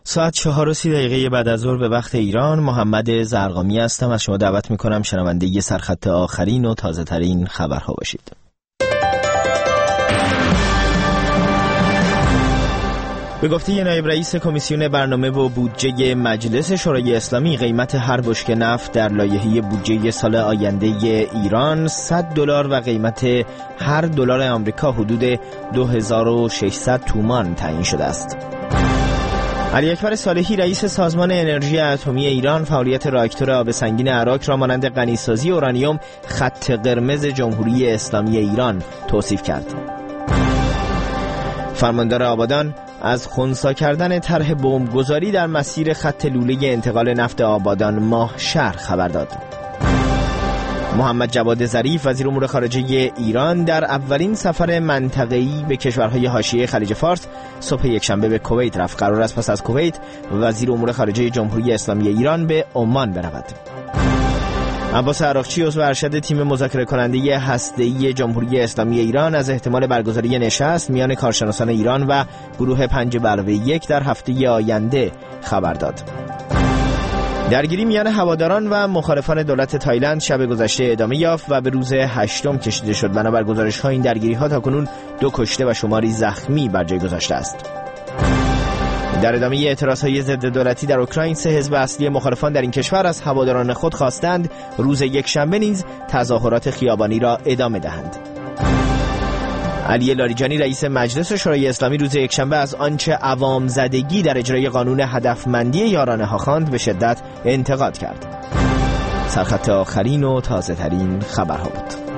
ساعت 4:30 بعد از ظهر به وقت ایران. محمد زرقامی هستم. از شما دعوت میکنم شنونده سرخط آخرین و تازه ترین خبرها باشید. به گفته نایب رئیس کمیسیون برنامه و بودجه مجلس شورای اسلامی، قیمت هر بشکه نفت در لایحه بودجه سال آینده ایران $100 و قیمت هر دلار آمریکا حدود 2600 تومان تعیین شده است. علی اکبر صالحی رئیس سازمان انرژی اتمی ایران فعالیت راکتور آب سنگین عراق را مانند غنیسازی اورانیوم خط قرمز جمهوری اسلامی ایران توصیف کرد. فرماندار آبادان از خنثی کردن طرح بمبگذاری در مسیر خط لوله انتقال نفت آبادان ماه شهر خبر داد. محمد جواد ظریف وزیر امور خارجه ایران در اولین سفر منطقه‌ای به کشورهای حاشیه خلیج فارس صبح یکشنبه به کویت رفت. قرار است پس از کویت وزیر امور خارجه جمهوری اسلامی ایران به عمان برود. عباس عراقچی عضو ارشد تیم مذاکره کننده هسته‌ای جمهوری اسلامی ایران از احتمال برگزاری نشست میان کارشناسان ایران و گروه 5+1 در هفته آینده خبر داد. درگیری میان هواداران و مخالفان دولت تایلند شب گذشته ادامه یافت و به روز 8 کشیده شد. بنابر گزارش‌ها این درگیری‌ها تاکنون 2 کشته و شماری زخمی بر جای گذاشته است. در ادامه اعتراضهای ضد دولتی در اوکراین، 3 حزب اصلی مخالفان در این کشور از هواداران خود خواستند روز یکشنبه نیز تظاهرات خیابانی را ادامه دهند. علی لاریجانی رئیس مجلس شورای اسلامی روز یکشنبه از آنچه عوام زدگی در اجرای قانون هدفمندی یارانه ها خواند به شدت انتقاد کرد. سرخط آخرین و تازه ترین خبرها بود.